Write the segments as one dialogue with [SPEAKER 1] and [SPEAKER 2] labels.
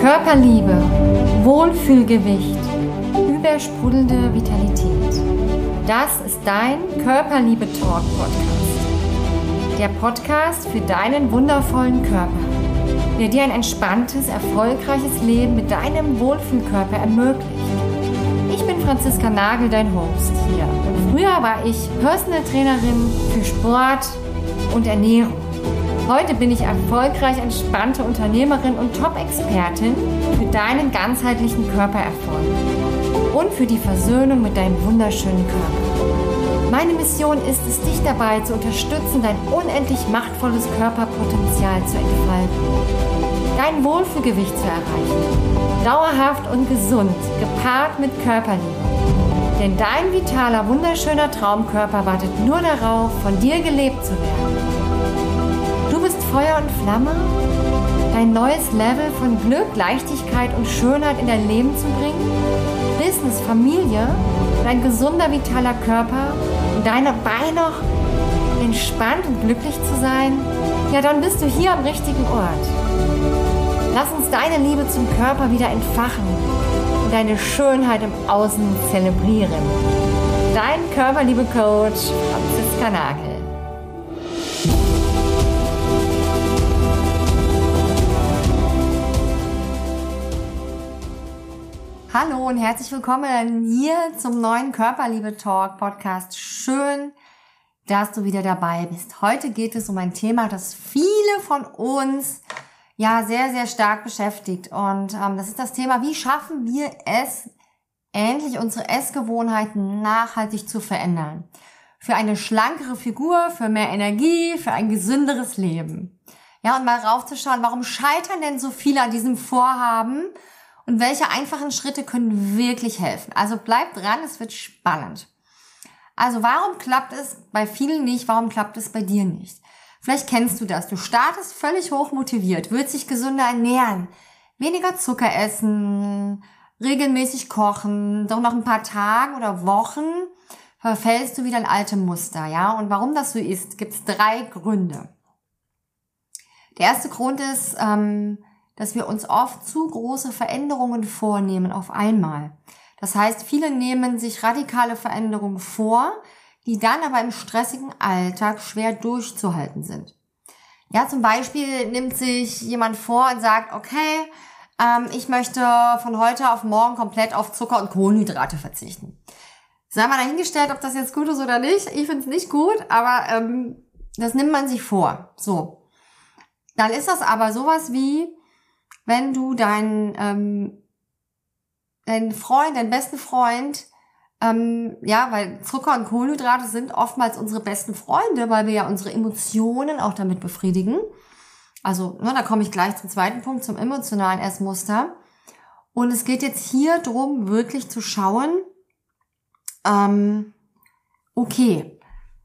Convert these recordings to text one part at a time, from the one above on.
[SPEAKER 1] Körperliebe, Wohlfühlgewicht, übersprudelnde Vitalität. Das ist dein Körperliebe-Talk-Podcast. Der Podcast für deinen wundervollen Körper, der dir ein entspanntes, erfolgreiches Leben mit deinem Wohlfühlkörper ermöglicht. Ich bin Franziska Nagel, dein Host hier. Und früher war ich Personal Trainerin für Sport und Ernährung. Heute bin ich erfolgreich entspannte Unternehmerin und Top-Expertin für deinen ganzheitlichen Körpererfolg und für die Versöhnung mit deinem wunderschönen Körper. Meine Mission ist es, dich dabei zu unterstützen, dein unendlich machtvolles Körperpotenzial zu entfalten, dein Wohlfühlgewicht zu erreichen, dauerhaft und gesund, gepaart mit Körperliebe. Denn dein vitaler, wunderschöner Traumkörper wartet nur darauf, von dir gelebt zu werden. Du bist Feuer und Flamme, dein neues Level von Glück, Leichtigkeit und Schönheit in dein Leben zu bringen, Business, Familie, dein gesunder, vitaler Körper und dabei noch entspannt und glücklich zu sein, ja, dann bist du hier am richtigen Ort. Lass uns deine Liebe zum Körper wieder entfachen und deine Schönheit im Außen zelebrieren. Dein Körperliebe-Coach Franziska Nagel. Hallo und herzlich willkommen hier zum neuen Körperliebe-Talk-Podcast. Schön, dass du wieder dabei bist. Heute geht es um ein Thema, das viele von uns ja sehr, sehr stark beschäftigt. Und das ist das Thema, wie schaffen wir es, endlich unsere Essgewohnheiten nachhaltig zu verändern. Für eine schlankere Figur, für mehr Energie, für ein gesünderes Leben. Ja, und mal raufzuschauen, warum scheitern denn so viele an diesem Vorhaben? Und welche einfachen Schritte können wirklich helfen? Also bleib dran, es wird spannend. Also warum klappt es bei vielen nicht? Warum klappt es bei dir nicht? Vielleicht kennst du das. Du startest völlig hoch motiviert, willst dich gesünder ernähren, weniger Zucker essen, regelmäßig kochen. Doch nach ein paar Tagen oder Wochen verfällst du wieder in alte Muster, ja? Und warum das so ist, gibt es 3 Gründe. Der erste Grund ist, dass wir uns oft zu große Veränderungen vornehmen auf einmal. Das heißt, viele nehmen sich radikale Veränderungen vor, die dann aber im stressigen Alltag schwer durchzuhalten sind. Ja, zum Beispiel nimmt sich jemand vor und sagt, okay, ich möchte von heute auf morgen komplett auf Zucker und Kohlenhydrate verzichten. Sei mal dahingestellt, ob das jetzt gut ist oder nicht. Ich finde es nicht gut, aber das nimmt man sich vor. So. Dann ist das aber sowas wie, wenn du deinen besten Freund, weil Zucker und Kohlenhydrate sind oftmals unsere besten Freunde, weil wir ja unsere Emotionen auch damit befriedigen. Also, da komme ich gleich zum zweiten Punkt, zum emotionalen Essmuster. Und es geht jetzt hier drum, wirklich zu schauen, okay,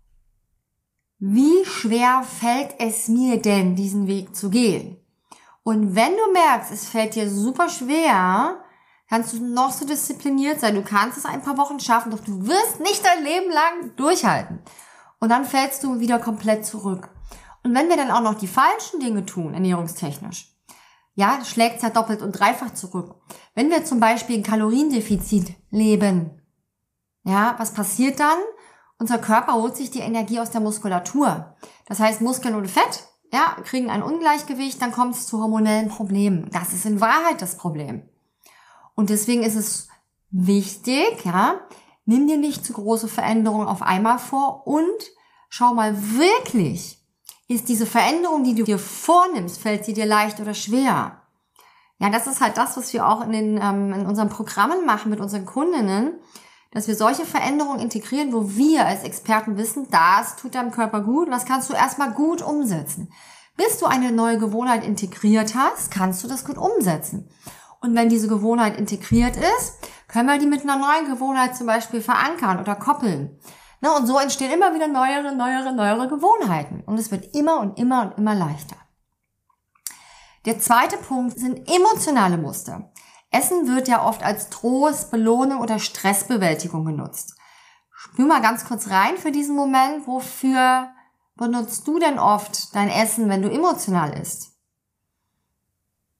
[SPEAKER 1] wie schwer fällt es mir denn, diesen Weg zu gehen? Und wenn du merkst, es fällt dir super schwer, kannst du noch so diszipliniert sein. Du kannst es ein paar Wochen schaffen, doch du wirst nicht dein Leben lang durchhalten. Und dann fällst du wieder komplett zurück. Und wenn wir dann auch noch die falschen Dinge tun, ernährungstechnisch, ja, schlägt es ja doppelt und dreifach zurück. Wenn wir zum Beispiel ein Kaloriendefizit leben, ja, was passiert dann? Unser Körper holt sich die Energie aus der Muskulatur. Das heißt, Muskeln und Fett, ja, kriegen ein Ungleichgewicht, dann kommt es zu hormonellen Problemen. Das ist in Wahrheit das Problem. Und deswegen ist es wichtig, ja, nimm dir nicht zu große Veränderungen auf einmal vor und schau mal wirklich, ist diese Veränderung, die du dir vornimmst, fällt sie dir leicht oder schwer? Ja, das ist halt das, was wir auch in unseren Programmen machen mit unseren Kundinnen, dass wir solche Veränderungen integrieren, wo wir als Experten wissen, das tut deinem Körper gut und das kannst du erstmal gut umsetzen. Bis du eine neue Gewohnheit integriert hast, kannst du das gut umsetzen. Und wenn diese Gewohnheit integriert ist, können wir die mit einer neuen Gewohnheit zum Beispiel verankern oder koppeln. Und so entstehen immer wieder neuere Gewohnheiten. Und es wird immer und immer leichter. Der zweite Punkt sind emotionale Muster. Essen wird ja oft als Trost, Belohnung oder Stressbewältigung genutzt. Spür mal ganz kurz rein für diesen Moment, wofür benutzt du denn oft dein Essen, wenn du emotional isst?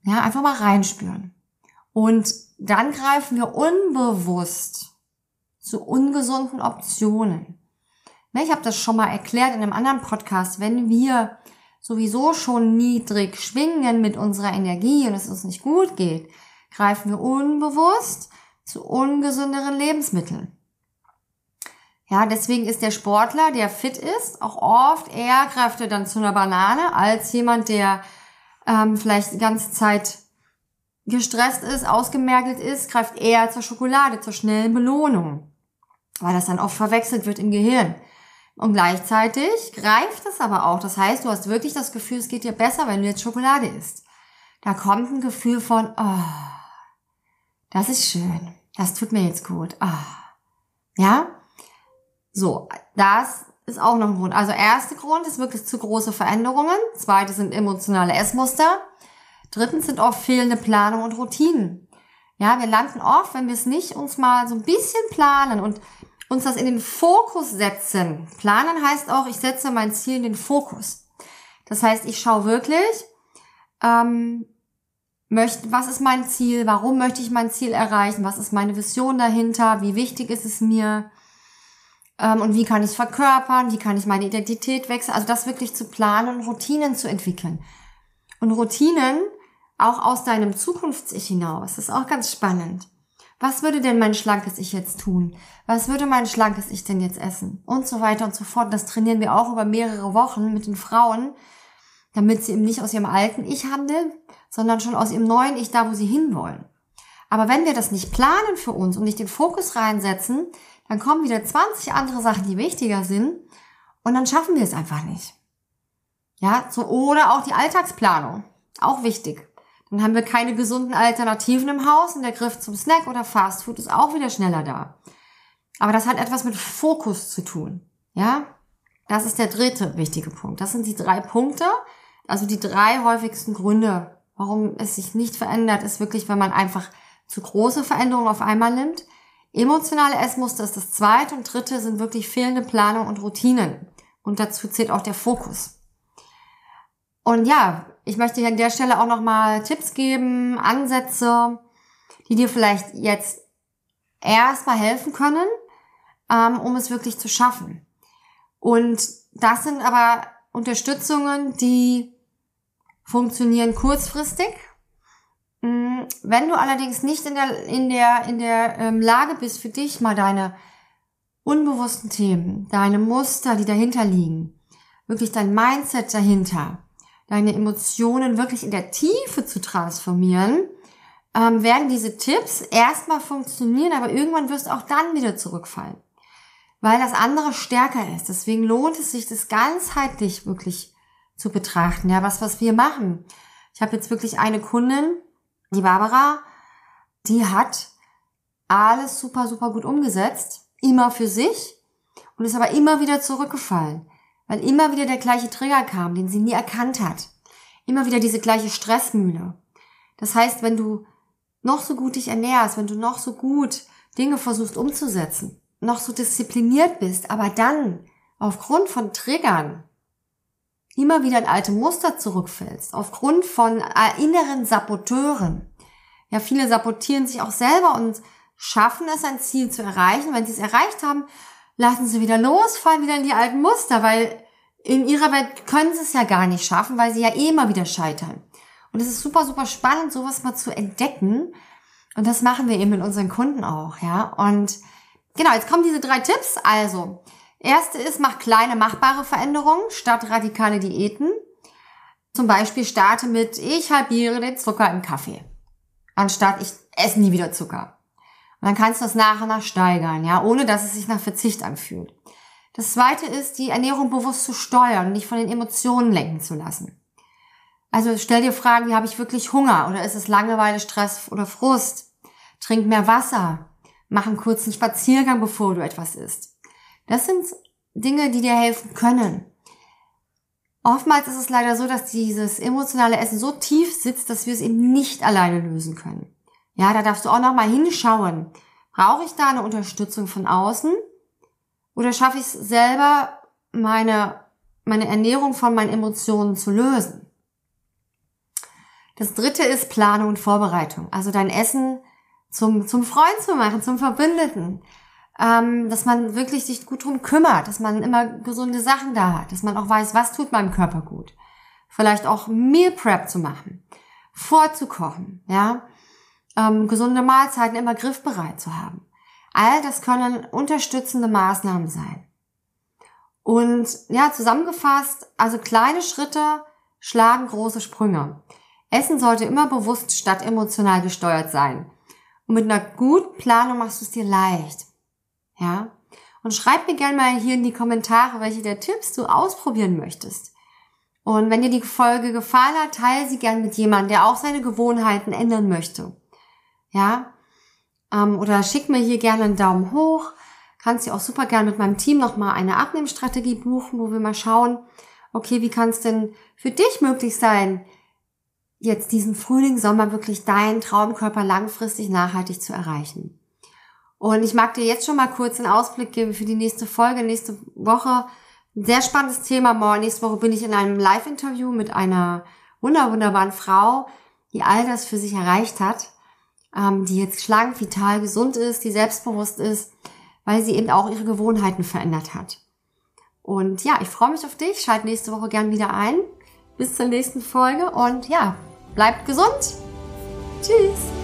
[SPEAKER 1] Ja, einfach mal reinspüren. Und dann greifen wir unbewusst zu ungesunden Optionen. Ich habe das schon mal erklärt in einem anderen Podcast. Wenn wir sowieso schon niedrig schwingen mit unserer Energie und es uns nicht gut geht, greifen wir unbewusst zu ungesünderen Lebensmitteln. Ja, deswegen ist der Sportler, der fit ist, auch oft eher greift er dann zu einer Banane als jemand, der vielleicht die ganze Zeit gestresst ist, ausgemergelt ist, greift eher zur Schokolade, zur schnellen Belohnung, weil das dann oft verwechselt wird im Gehirn. Und gleichzeitig greift es aber auch. Das heißt, du hast wirklich das Gefühl, es geht dir besser, wenn du jetzt Schokolade isst. Da kommt ein Gefühl von, das ist schön, das tut mir jetzt gut. Ja? So, das ist auch noch ein Grund. Also erster Grund ist wirklich zu große Veränderungen. Zweite sind emotionale Essmuster. Drittens sind oft fehlende Planung und Routinen. Ja, wir landen oft, wenn wir es nicht uns mal so ein bisschen planen und uns das in den Fokus setzen. Planen heißt auch, ich setze mein Ziel in den Fokus. Das heißt, ich schaue wirklich, was ist mein Ziel, warum möchte ich mein Ziel erreichen, was ist meine Vision dahinter, wie wichtig ist es mir und wie kann ich es verkörpern, wie kann ich meine Identität wechseln. Also das wirklich zu planen und Routinen zu entwickeln. Und Routinen auch aus deinem Zukunfts-Ich hinaus. Das ist auch ganz spannend. Was würde denn mein schlankes Ich jetzt tun? Was würde mein schlankes Ich denn jetzt essen? Und so weiter und so fort. Das trainieren wir auch über mehrere Wochen mit den Frauen, damit sie eben nicht aus ihrem alten Ich handeln, sondern schon aus ihrem neuen Ich, da wo sie hinwollen. Aber wenn wir das nicht planen für uns und nicht den Fokus reinsetzen, dann kommen wieder 20 andere Sachen, die wichtiger sind, und dann schaffen wir es einfach nicht. Ja, so, oder auch die Alltagsplanung. Auch wichtig. Dann haben wir keine gesunden Alternativen im Haus und der Griff zum Snack oder Fastfood ist auch wieder schneller da. Aber das hat etwas mit Fokus zu tun. Ja, das ist der dritte wichtige Punkt. Das sind die 3 Punkte, also die 3 häufigsten Gründe, warum es sich nicht verändert, ist wirklich, wenn man einfach zu große Veränderungen auf einmal nimmt. Emotionale Essmuster ist das zweite und dritte sind wirklich fehlende Planung und Routinen. Und dazu zählt auch der Fokus. Und ja, ich möchte hier an der Stelle auch nochmal Tipps geben, Ansätze, die dir vielleicht jetzt erstmal helfen können, um es wirklich zu schaffen. Und das sind aber Unterstützungen, die funktionieren kurzfristig. Wenn du allerdings nicht in der Lage bist, für dich mal deine unbewussten Themen, deine Muster, die dahinter liegen, wirklich dein Mindset dahinter, deine Emotionen wirklich in der Tiefe zu transformieren, werden diese Tipps erstmal funktionieren, aber irgendwann wirst du auch dann wieder zurückfallen, weil das andere stärker ist. Deswegen lohnt es sich, das ganzheitlich wirklich zu betrachten. Ja, was wir machen. Ich habe jetzt wirklich eine Kundin, die Barbara, die hat alles super, super gut umgesetzt, immer für sich und ist aber immer wieder zurückgefallen. Weil immer wieder der gleiche Trigger kam, den sie nie erkannt hat. Immer wieder diese gleiche Stressmühle. Das heißt, wenn du noch so gut dich ernährst, wenn du noch so gut Dinge versuchst umzusetzen, noch so diszipliniert bist, aber dann aufgrund von Triggern immer wieder in alte Muster zurückfällst, aufgrund von inneren Saboteuren. Ja, viele sabotieren sich auch selber und schaffen es, ein Ziel zu erreichen. Wenn sie es erreicht haben, lassen sie wieder los, fallen wieder in die alten Muster, weil in ihrer Welt können sie es ja gar nicht schaffen, weil sie ja eh immer wieder scheitern. Und es ist super, super spannend, sowas mal zu entdecken. Und das machen wir eben mit unseren Kunden auch, ja. Und genau, jetzt kommen diese 3 Tipps. Also, erste ist, mach kleine, machbare Veränderungen statt radikale Diäten. Zum Beispiel starte mit, ich halbiere den Zucker im Kaffee. Anstatt, ich esse nie wieder Zucker. Und dann kannst du das nach und nach steigern, ja, ohne dass es sich nach Verzicht anfühlt. Das zweite ist, die Ernährung bewusst zu steuern und nicht von den Emotionen lenken zu lassen. Also stell dir Fragen, wie habe ich wirklich Hunger oder ist es Langeweile, Stress oder Frust? Trink mehr Wasser. Mach einen kurzen Spaziergang, bevor du etwas isst. Das sind Dinge, die dir helfen können. Oftmals ist es leider so, dass dieses emotionale Essen so tief sitzt, dass wir es eben nicht alleine lösen können. Ja, da darfst du auch nochmal hinschauen. Brauche ich da eine Unterstützung von außen? Oder schaffe ich es selber, meine Ernährung von meinen Emotionen zu lösen? Das dritte ist Planung und Vorbereitung. Also dein Essen zum Freund zu machen, zum Verbündeten. Dass man wirklich sich gut drum kümmert, dass man immer gesunde Sachen da hat, dass man auch weiß, was tut meinem Körper gut. Vielleicht auch Meal Prep zu machen, vorzukochen, ja, gesunde Mahlzeiten immer griffbereit zu haben. All das können unterstützende Maßnahmen sein. Und ja, zusammengefasst, also kleine Schritte schlagen große Sprünge. Essen sollte immer bewusst statt emotional gesteuert sein. Und mit einer guten Planung machst du es dir leicht. Ja? Und schreib mir gerne mal hier in die Kommentare, welche der Tipps du ausprobieren möchtest. Und wenn dir die Folge gefallen hat, teile sie gerne mit jemandem, der auch seine Gewohnheiten ändern möchte. Ja? Oder schick mir hier gerne einen Daumen hoch. Kannst du auch super gerne mit meinem Team nochmal eine Abnehmstrategie buchen, wo wir mal schauen, okay, wie kann es denn für dich möglich sein, jetzt diesen Frühling, Sommer wirklich deinen Traumkörper langfristig nachhaltig zu erreichen. Und ich mag dir jetzt schon mal kurz einen Ausblick geben für die nächste Folge, nächste Woche. Ein sehr spannendes Thema. Nächste Woche bin ich in einem Live-Interview mit einer wunderbaren Frau, die all das für sich erreicht hat, die jetzt schlank, vital, gesund ist, die selbstbewusst ist, weil sie eben auch ihre Gewohnheiten verändert hat. Und ja, ich freue mich auf dich. Schalt nächste Woche gern wieder ein. Bis zur nächsten Folge und ja, bleibt gesund. Tschüss.